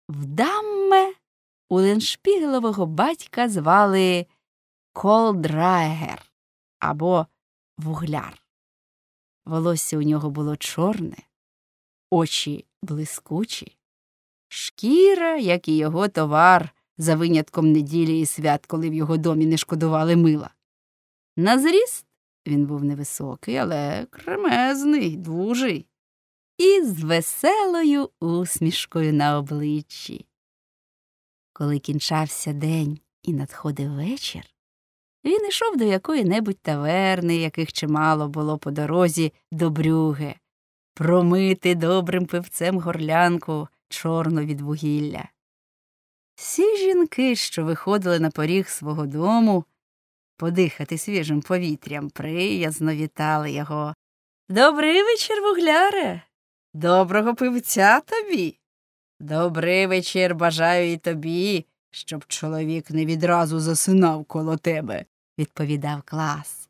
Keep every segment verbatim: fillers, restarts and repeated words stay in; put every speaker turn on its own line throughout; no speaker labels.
Вдамме Уленшпігелового батька звали Колдрайгер або Вугляр. Волосся у нього було чорне, очі блискучі, шкіра, як і його товар, за винятком неділі і свят, коли в його домі не шкодували мила. На зріст він був невисокий, але кремезний, дужий, і з веселою усмішкою на обличчі. Коли кінчався день і надходив вечір, він ішов до якої-небудь таверни, яких чимало було по дорозі до Брюгге, промити добрим пивцем горлянку, чорну від вугілля. Всі жінки, що виходили на поріг свого дому подихати свіжим повітрям, приязно вітали його. «Добрий вечір, вугляре! Доброго пивця тобі! Добрий вечір бажаю і тобі, щоб чоловік не відразу засинав коло тебе», – відповідав Клаас.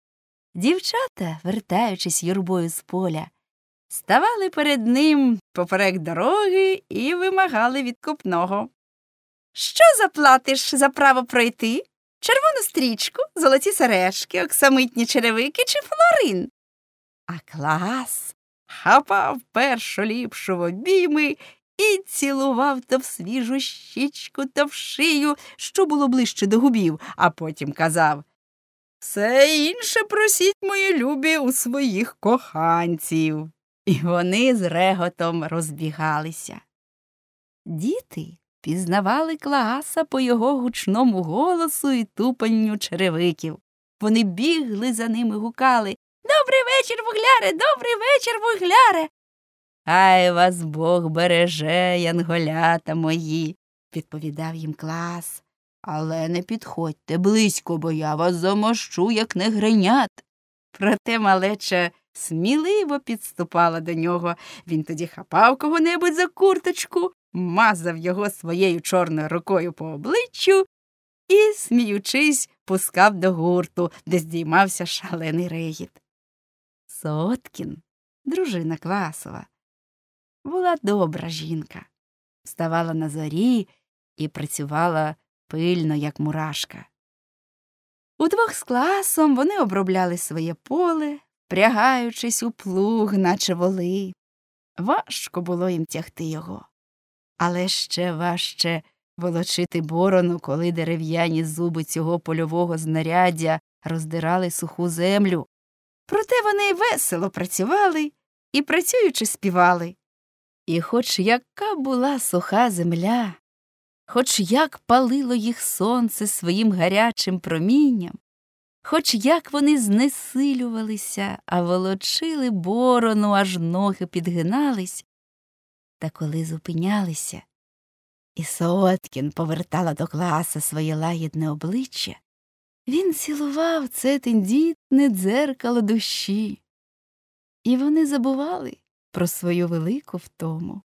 Дівчата, вертаючись юрбою з поля, ставали перед ним поперек дороги і вимагали відкупного. «Що заплатиш за право пройти? Червону стрічку, золоті сережки, оксамитні черевики чи флорин?» А Клаас хапав першу ліпшу в обійми і цілував то в свіжу щічку, то в шию, що було ближче до губів, а потім казав: «Все інше просіть, мої любі, у своїх коханців». І вони з реготом розбігалися. Діти пізнавали Клааса по його гучному голосу і тупанню черевиків. Вони бігли за ним і гукали: «Добрий вечір, вугляре! Добрий вечір, вугляре!» «Хай вас Бог береже, янголята мої», – відповідав їм Клаас. «Але не підходьте близько, бо я вас замощу, як негринят». Проте малеча сміливо підступала до нього. Він тоді хапав кого-небудь за курточку, мазав його своєю чорною рукою по обличчю і, сміючись, пускав до гурту, де здіймався шалений регіт. Соткін, дружина Клаасова, була добра жінка. Вставала на зорі і працювала пильно, як мурашка. Удвох з Клаасом вони обробляли своє поле, впрягаючись у плуг, наче воли. Важко було їм тягти його. Але ще важче волочити борону, коли дерев'яні зуби цього польового знаряддя роздирали суху землю. Проте вони весело працювали і, працюючи, співали. І хоч яка була суха земля, хоч як палило їх сонце своїм гарячим промінням, хоч як вони знесилювалися, а волочили борону, аж ноги підгинались, та коли зупинялися, і Соткін повертала до Клааса своє лагідне обличчя, він цілував це тендітне дзеркало душі, і вони забували про свою велику втому.